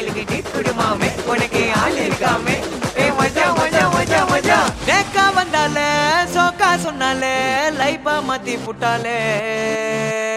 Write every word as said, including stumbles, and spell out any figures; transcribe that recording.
கலக்கிட்டு குடுமாமே உனக்கு ஆள் இருக்காமே ஏ மஜா மஜா மஜா மஜா தேக்கா வந்தாலே சோக்கா சொன்னாலே லைஃபா மாத்தி புட்டாலே